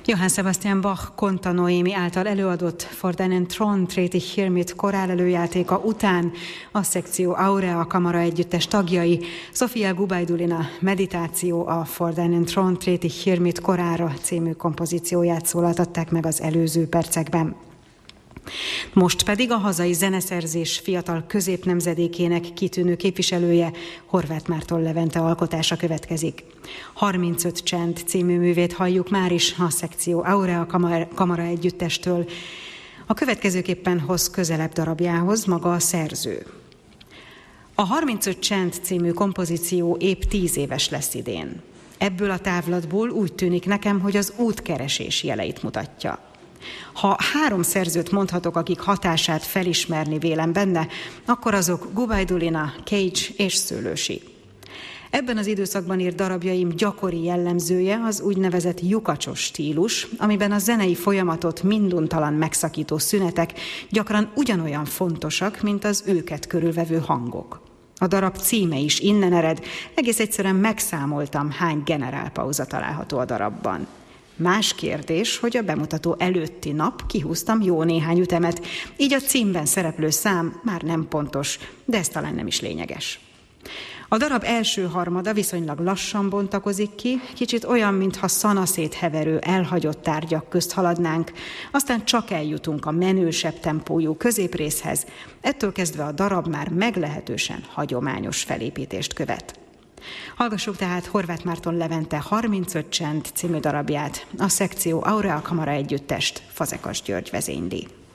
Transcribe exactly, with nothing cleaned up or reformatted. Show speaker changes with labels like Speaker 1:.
Speaker 1: Johann Sebastian Bach Konta Noémi által előadott For deinen Thron tret ich hiermit korál előjátéka után a szekció Aurea kamara együttes tagjai Sofia Gubaidulina meditáció a For deinen Thron tret ich hiermit korára című kompozícióját szólaltatták meg az előző percekben. Most pedig a hazai zeneszerzés fiatal középnemzedékének kitűnő képviselője, Horváth Márton Levente alkotása következik. harmincöt csend című művét halljuk már is a szekció Aurea kamara együttestől. A következőképpen hoz közelebb darabjához maga a szerző. A harmincöt csend című kompozíció épp tíz éves lesz idén. Ebből a távlatból úgy tűnik nekem, hogy az útkeresés jeleit mutatja. Ha három szerzőt mondhatok, akik hatását felismerni vélem benne, akkor azok Gubaidulina, Cage és Szőlősi. Ebben az időszakban írt darabjaim gyakori jellemzője az úgynevezett lyukacsos stílus, amiben a zenei folyamatot minduntalan megszakító szünetek gyakran ugyanolyan fontosak, mint az őket körülvevő hangok. A darab címe is innen ered, egész egyszerűen megszámoltam, hány generálpauza található a darabban. Más kérdés, hogy a bemutató előtti nap kihúztam jó néhány ütemet, így a címben szereplő szám már nem pontos, de ez talán nem is lényeges. A darab első harmada viszonylag lassan bontakozik ki, kicsit olyan, mintha szanaszét heverő, elhagyott tárgyak közt haladnánk, aztán csak eljutunk a menősebb tempójú középrészhez, ettől kezdve a darab már meglehetősen hagyományos felépítést követ. Hallgassuk tehát Horváth Márton Levente harmincöt csend című darabját, a szekció Aurea kamara együttest Fazekas György vezényli.